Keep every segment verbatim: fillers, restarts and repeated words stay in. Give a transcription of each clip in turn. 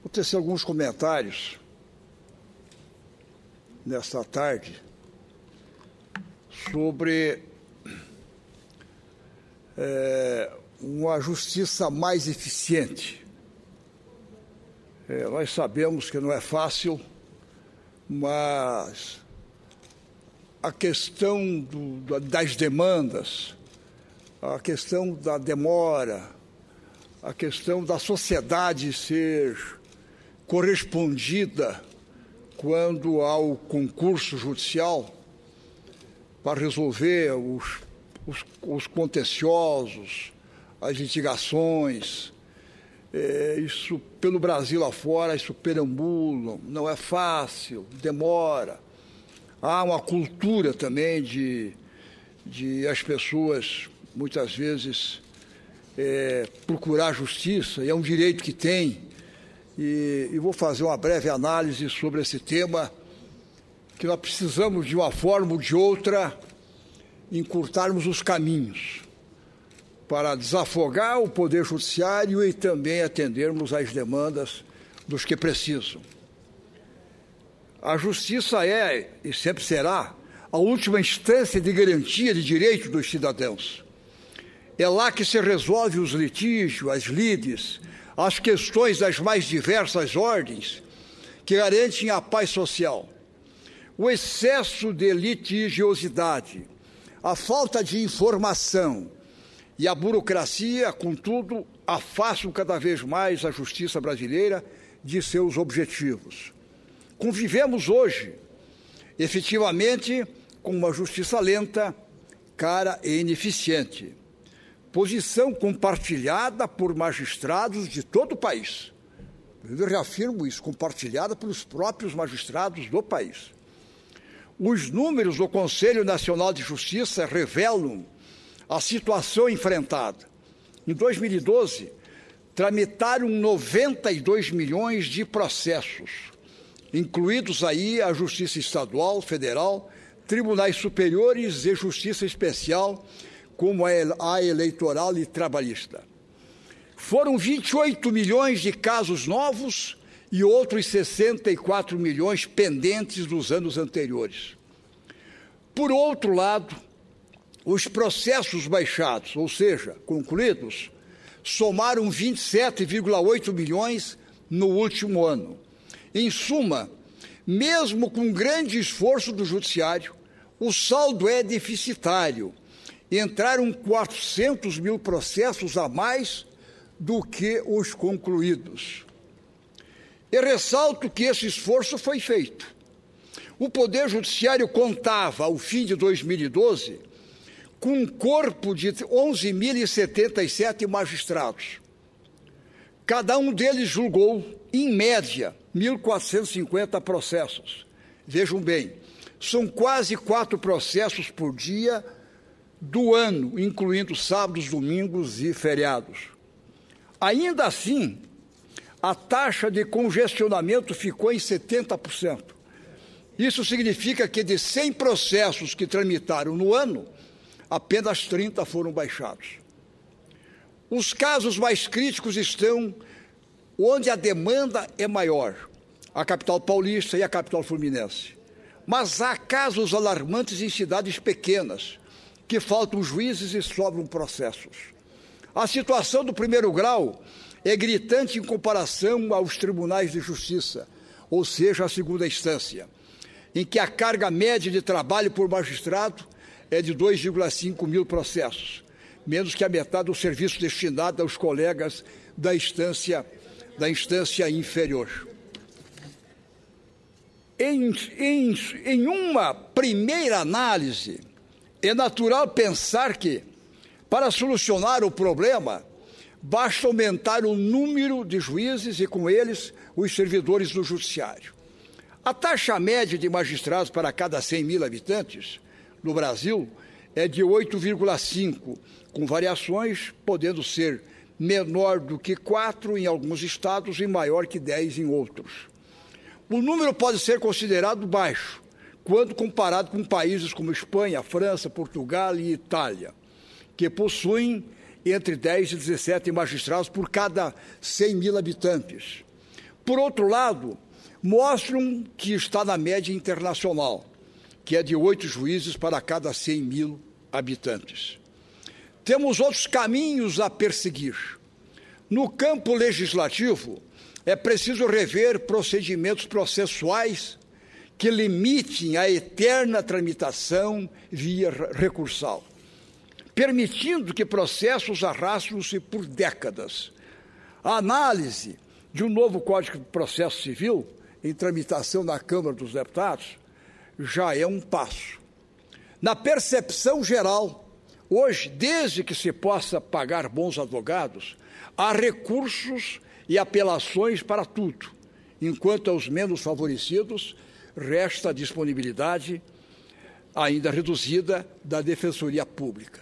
Vou tecer alguns comentários nesta tarde sobre é, uma justiça mais eficiente. É, nós sabemos que não é fácil, mas a questão do, das demandas, a questão da demora, a questão da sociedade ser correspondida quando há o concurso judicial para resolver os, os, os contenciosos, as litigações, é, isso pelo Brasil afora, isso perambula, não é fácil, demora. Há uma cultura também de, de as pessoas, muitas vezes, é, procurar justiça, e é um direito que tem. E, e vou fazer uma breve análise sobre esse tema, que nós precisamos, de uma forma ou de outra, encurtarmos os caminhos para desafogar o Poder Judiciário e também atendermos às demandas dos que precisam. A Justiça é, e sempre será, a última instância de garantia de direitos dos cidadãos. É lá que se resolve os litígios, as lides, as questões das mais diversas ordens que garantem a paz social. O excesso de litigiosidade, a falta de informação e a burocracia, contudo, afastam cada vez mais a justiça brasileira de seus objetivos. Convivemos hoje, efetivamente, com uma justiça lenta, cara e ineficiente. Posição compartilhada por magistrados de todo o país. Eu reafirmo isso, compartilhada pelos próprios magistrados do país. Os números do Conselho Nacional de Justiça revelam a situação enfrentada. Em dois mil e doze, tramitaram noventa e dois milhões de processos, incluídos aí a Justiça Estadual, Federal, Tribunais Superiores e Justiça Especial, como a eleitoral e trabalhista. Foram vinte e oito milhões de casos novos e outros sessenta e quatro milhões pendentes dos anos anteriores. Por outro lado, os processos baixados, ou seja, concluídos, somaram vinte e sete vírgula oito milhões no último ano. Em suma, mesmo com grande esforço do Judiciário, o saldo é deficitário. Entraram quatrocentos mil processos a mais do que os concluídos. E ressalto que esse esforço foi feito. O Poder Judiciário contava, ao fim de dois mil e doze, com um corpo de onze mil e setenta e sete magistrados. Cada um deles julgou, em média, mil quatrocentos e cinquenta processos. Vejam bem, são quase quatro processos por dia do ano, incluindo sábados, domingos e feriados. Ainda assim, a taxa de congestionamento ficou em setenta por cento. Isso significa que de cem processos que tramitaram no ano, apenas trinta foram baixados. Os casos mais críticos estão onde a demanda é maior, a capital paulista e a capital fluminense. Mas há casos alarmantes em cidades pequenas, que faltam juízes e sobram processos. A situação do primeiro grau é gritante em comparação aos tribunais de justiça, ou seja, a segunda instância, em que a carga média de trabalho por magistrado é de dois vírgula cinco mil processos, menos que a metade do serviço destinado aos colegas da instância, da instância inferior. Em, em, em uma primeira análise, é natural pensar que, para solucionar o problema, basta aumentar o número de juízes e, com eles, os servidores do judiciário. A taxa média de magistrados para cada cem mil habitantes no Brasil é de oito vírgula cinco, com variações podendo ser menor do que quatro em alguns estados e maior que dez em outros. O número pode ser considerado baixo, quando comparado com países como Espanha, França, Portugal e Itália, que possuem entre dez e dezessete magistrados por cada cem mil habitantes. Por outro lado, mostram que está na média internacional, que é de oito juízes para cada cem mil habitantes. Temos outros caminhos a perseguir. No campo legislativo, é preciso rever procedimentos processuais que limitem a eterna tramitação via recursal, permitindo que processos arrastem-se por décadas. A análise de um novo Código de Processo Civil, em tramitação na Câmara dos Deputados, já é um passo. Na percepção geral, hoje, desde que se possa pagar bons advogados, há recursos e apelações para tudo, enquanto aos menos favorecidos resta a disponibilidade, ainda reduzida, da Defensoria Pública.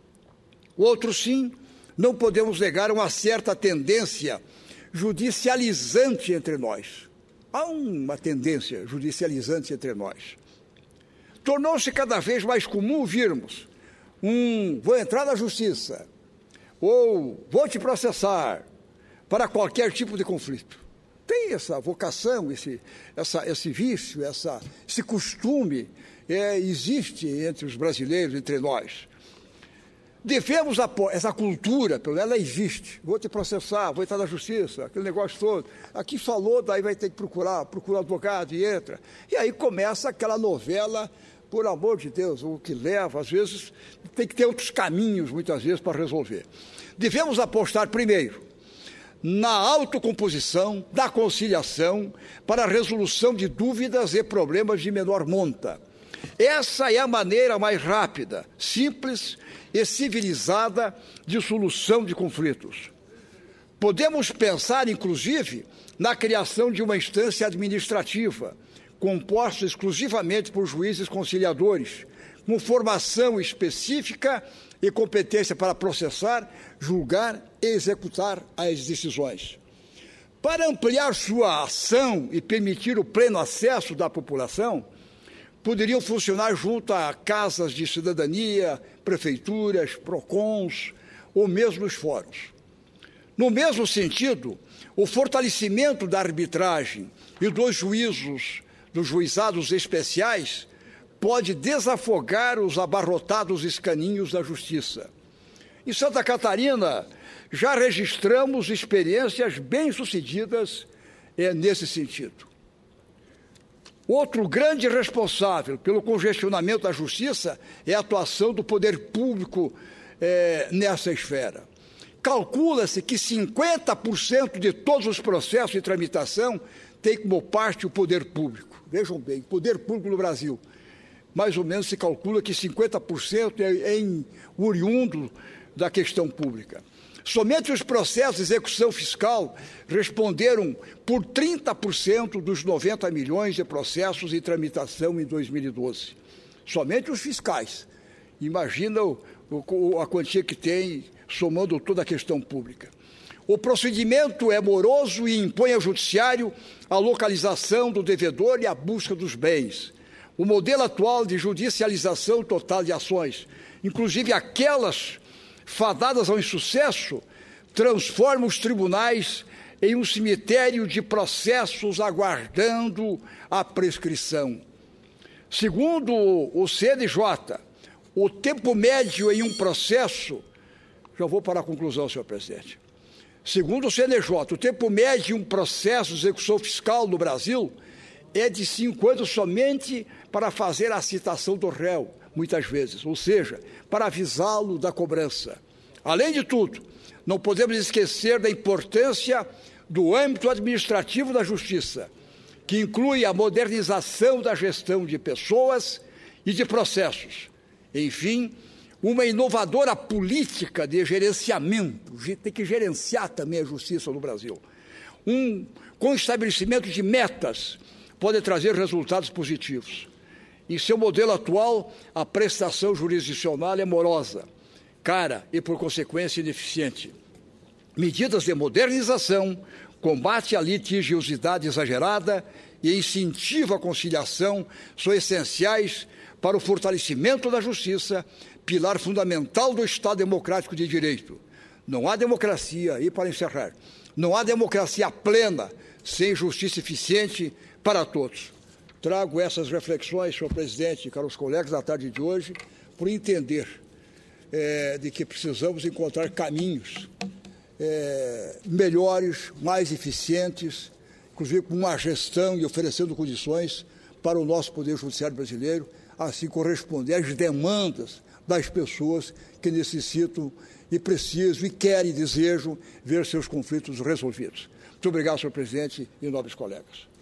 Outro sim, não podemos negar uma certa tendência judicializante entre nós. Há uma tendência judicializante entre nós. Tornou-se cada vez mais comum virmos um vou entrar na justiça ou vou te processar para qualquer tipo de conflito. Tem essa vocação, esse, essa, esse vício, essa, esse costume, é, existe entre os brasileiros, entre nós. Devemos apoiar essa cultura, pelo menos ela existe. Vou te processar, vou entrar na justiça, aquele negócio todo. Aqui falou, daí vai ter que procurar, procura advogado e entra. E aí começa aquela novela, por amor de Deus, o que leva, às vezes, tem que ter outros caminhos, muitas vezes, para resolver. Devemos apostar, primeiro, na autocomposição, da conciliação, para a resolução de dúvidas e problemas de menor monta. Essa é a maneira mais rápida, simples e civilizada de solução de conflitos. Podemos pensar, inclusive, na criação de uma instância administrativa, composta exclusivamente por juízes conciliadores, com formação específica e competência para processar, julgar e executar as decisões. Para ampliar sua ação e permitir o pleno acesso da população, poderiam funcionar junto a casas de cidadania, prefeituras, PROCONs ou mesmo os fóruns. No mesmo sentido, o fortalecimento da arbitragem e dos juízos, dos juizados especiais, pode desafogar os abarrotados escaninhos da justiça. Em Santa Catarina, já registramos experiências bem-sucedidas é, nesse sentido. Outro grande responsável pelo congestionamento da justiça é a atuação do poder público é, nessa esfera. Calcula-se que cinquenta por cento de todos os processos de tramitação tem como parte o poder público. Vejam bem, o poder público no Brasil. Mais ou menos se calcula que cinquenta por cento é em oriundo da questão pública. Somente os processos de execução fiscal responderam por trinta por cento dos noventa milhões de processos em tramitação em dois mil e doze. Somente os fiscais. Imagina o, o, a quantia que tem, somando toda a questão pública. O procedimento é moroso e impõe ao judiciário a localização do devedor e a busca dos bens. O modelo atual de judicialização total de ações, inclusive aquelas fadadas ao insucesso, transforma os tribunais em um cemitério de processos aguardando a prescrição. Segundo o C N J, o tempo médio em um processo... Já vou para a conclusão, senhor presidente. Segundo o C N J, o tempo médio em um processo de execução fiscal no Brasil é de cinco anos somente para fazer a citação do réu, muitas vezes, ou seja, para avisá-lo da cobrança. Além de tudo, não podemos esquecer da importância do âmbito administrativo da justiça, que inclui a modernização da gestão de pessoas e de processos. Enfim, uma inovadora política de gerenciamento, tem que gerenciar também a justiça no Brasil. Um, com estabelecimento de metas, pode trazer resultados positivos. Em seu modelo atual, a prestação jurisdicional é morosa, cara e, por consequência, ineficiente. Medidas de modernização, combate à litigiosidade exagerada e incentivo à conciliação são essenciais para o fortalecimento da justiça, pilar fundamental do Estado democrático de direito. Não há democracia, e para encerrar, não há democracia plena sem justiça eficiente para todos. Trago essas reflexões, senhor presidente e caros colegas, na tarde de hoje, por entender é, de que precisamos encontrar caminhos é, melhores, mais eficientes, inclusive com uma gestão e oferecendo condições para o nosso Poder Judiciário brasileiro, assim corresponder às demandas das pessoas que necessitam e precisam e querem e desejam ver seus conflitos resolvidos. Muito obrigado, senhor presidente e nobres colegas.